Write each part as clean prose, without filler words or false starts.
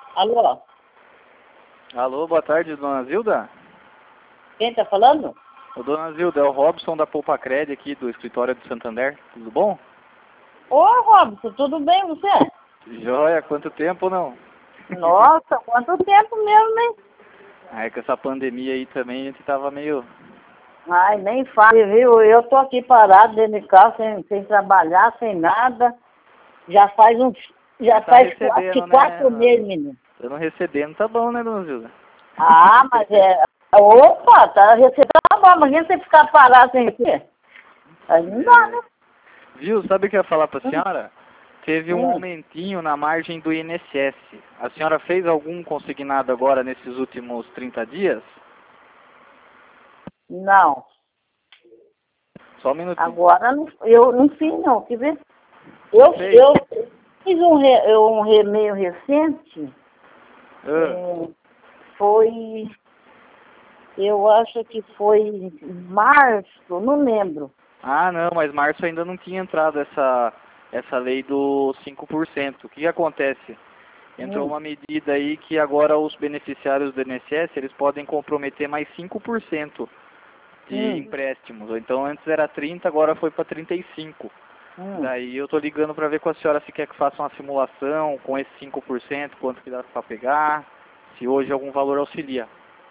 Alô? Alô, boa tarde, dona Zilda. Quem tá falando? Ô, dona Zilda, é o Robson da Poupa Cred aqui do escritório de Santander. Tudo bom? Ô, Robson, tudo bem você? Joia, quanto tempo não? Nossa, quanto tempo mesmo, hein? Aí com essa pandemia aí também a gente tava meio... Ai, nem fale, viu? Eu tô aqui parado dentro de casa, sem trabalhar, sem nada. Já faz Tá quase recebendo, né? 4 meses, menino. Eu não recebendo, tá bom, né, dona Zilda? Ah, mas é... Opa, tá recebendo, tá bom, imagina você ficar parado sem receber. Aí não dá, né? Viu, sabe o que eu ia falar pra senhora? Teve um Hum. aumentinho na margem do INSS. A senhora fez algum consignado agora nesses últimos 30 dias? Não, Só um minutinho. agora eu não fiz não, quer ver? Eu Fez? fiz um meio recente, Ah, foi, eu acho que foi em março, não lembro. Ah, não, mas março ainda não tinha entrado essa lei do 5%. O que acontece? Entrou Hum, uma medida aí que agora os beneficiários do INSS, eles podem comprometer mais 5% de hum, empréstimos. Então antes era 30, agora foi para 35. hum. Daí eu tô ligando para ver com a senhora se quer que faça uma simulação com esse 5%, quanto que dá para pegar, se hoje algum valor auxilia.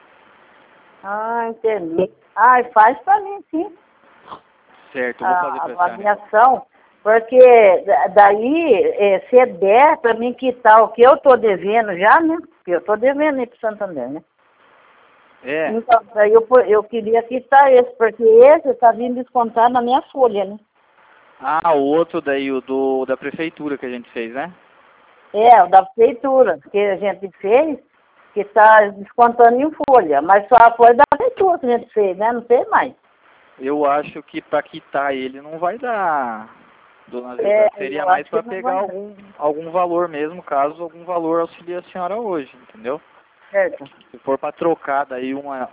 Ah, entendi. Ai, faz pra mim, sim, Certo, eu vou fazer a para a senhora. avaliação, porque daí, se der pra mim quitar o que eu tô devendo já, né? Porque eu tô devendo aí pro Santander, né? É. Então, daí eu queria quitar esse, porque esse tá vindo descontar na minha folha, né? Ah, o outro daí, da prefeitura que a gente fez, né? É, o da prefeitura, que a gente fez, que está descontando em folha, mas só foi da prefeitura que a gente fez, né? Não sei mais. Eu acho que para quitar ele não vai dar, dona É, Zilda. Seria eu mais acho que para não vai pegar dar, algum valor mesmo, caso algum valor auxilie a senhora hoje, entendeu? certo? Se for para trocar daí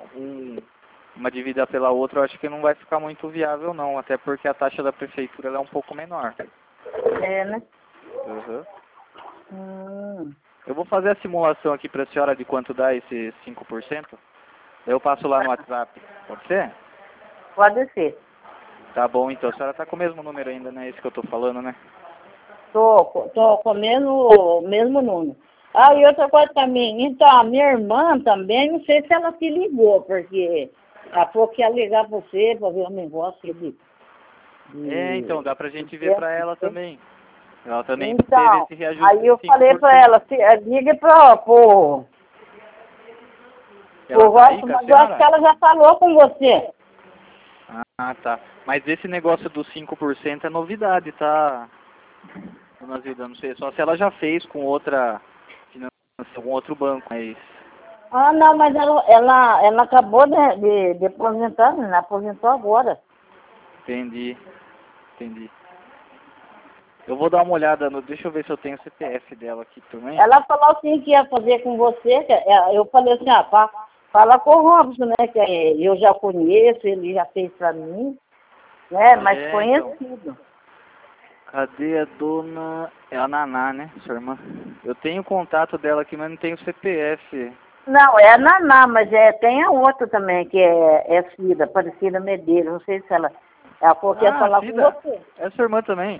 uma dívida pela outra, eu acho que não vai ficar muito viável não, até porque a taxa da prefeitura ela é um pouco menor. É, né? Uhum. Hum, Eu vou fazer a simulação aqui para a senhora de quanto dá esse 5%. Daí eu passo lá no WhatsApp. Pode ser? pode ser. Tá bom, então. A senhora tá com o mesmo número ainda, né? Esse que eu tô falando, né? Tô com o mesmo número. Ah, e outra coisa também, então, a minha irmã também, não sei se ela te ligou, porque ela falou que ia ligar pra você para ver o negócio É, então, de, dá pra gente ver pra ela também. Ela também teve Então, esse reajuste aí de eu falei pra 5%. ela, ligue pro Ela tá aí Robson, com a mas eu acho que senhora? ela já falou com você. Ah, tá. Mas esse negócio dos 5% é novidade, tá? Dona Zilda, não sei. Só se ela já fez com outra finança, algum outro banco, mas... Ah, não, mas ela acabou de aposentar, né? Ela aposentou agora. Entendi, entendi. Eu vou dar uma olhada no... Deixa eu ver se eu tenho o CPF dela aqui também. Ela falou assim que ia fazer com você, eu falei assim, fala com o Robson, né? Que eu já conheço, ele já fez pra mim, né? Mas É, então. conhecido. Cadê a dona... É a Naná, né, sua irmã? Eu tenho o contato dela aqui, mas não tenho o CPF. Não, é a Naná, mas tem a outra também, que é Cida, Aparecida Medeiros. Não sei se ela falou que ia Ah, falar com Cida. você. É sua irmã também.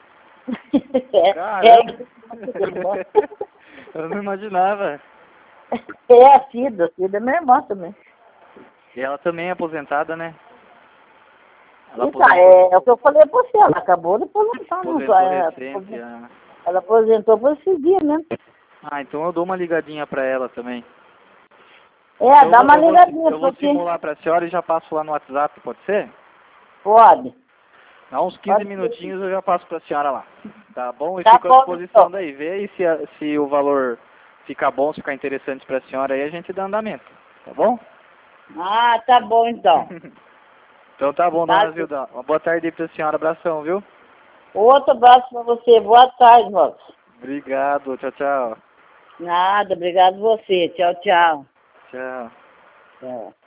É, Caramba. irmã. Eu não imaginava. É a Cida é minha irmã também. E ela também é aposentada, né? Ela Então, aposentou, é o que eu falei pra você, ela acabou de aposentar, não aposentou recente. Ah. ela aposentou por esse dia, né? Ah, então eu dou uma ligadinha pra ela também. É, Então dá uma eu vou, ligadinha, eu vou porque simular pra senhora e já passo lá no WhatsApp, pode ser? pode. Dá uns 15 Pode ser. minutinhos eu já passo pra senhora lá. Tá bom? E Tá fico à bom, disposição então. daí. Vê aí se o valor ficar bom, se ficar interessante pra senhora aí, a gente dá andamento. Tá bom? Ah, tá bom, então. Então tá bom, Tá. dona Zilda. Uma boa tarde aí pra senhora. Abração, viu? Outro abraço pra você. Boa tarde, moço. Obrigado. Tchau, tchau. Nada, obrigado você. Tchau, tchau. Tchau. Tchau.